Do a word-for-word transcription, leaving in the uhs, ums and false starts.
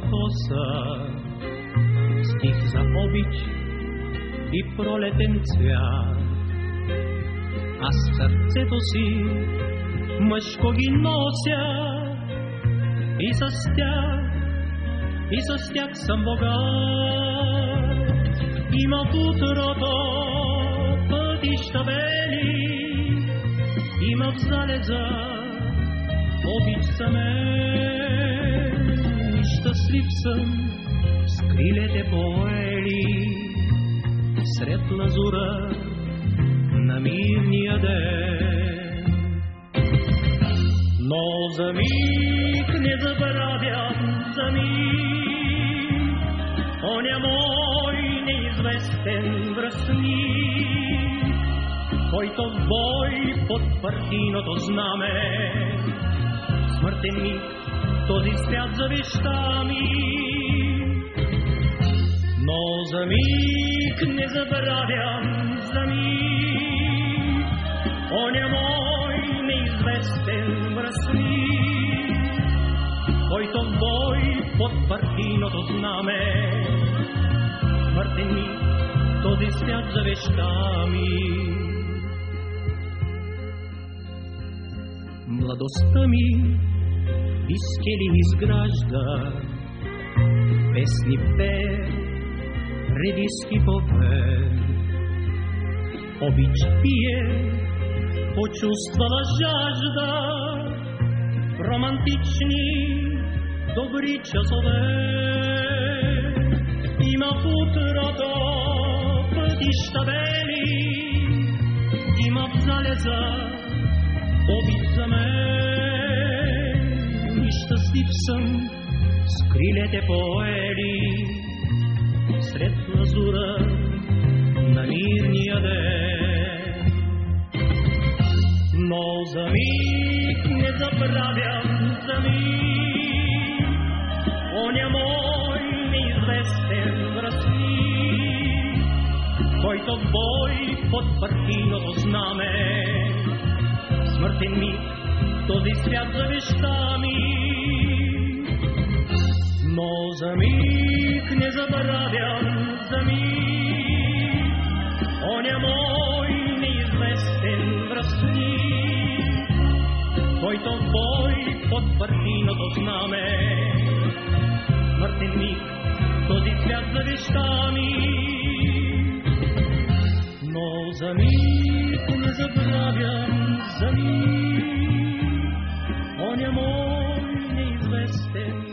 коса, стих за обич и пролетен цвят. Аз в сърцето си мъжко ги нося и с тях, и с тях съм богат. Има в утрото пътища бели, има в залеза обич за мен. И щастлив съм с крилете поели сред лазура на мирния ден. Но за миг не забравям, за миг оня мой неизвестен връстник, който в бой под партийното знаме смъртен миг този свят завеща ми. Но за миг не забравям, за миг оня мой неизвестен връстник, който в бой под партийното знаме смъртен миг този свят завеща ми. Младостта ми искели изгражда, песни пее, редиски пове, обич пие, почувствала жажда, романтични добри часове. Има в утрото пътища бели, има в залеза обич за мен. И щастлив съм с крилете поели сред лазура на мирния ден. Но за миг не забравям, за миг оня мой неизвестен връстник, който в бой под партийното знаме смъртен миг този свят завеща ми. Но за миг не забравям, за миг оня мой неизвестен връстник, който в бой под партийното знаме смъртен миг този свят завеща ми. Но за миг не забравям, за миг оня мой неизвестен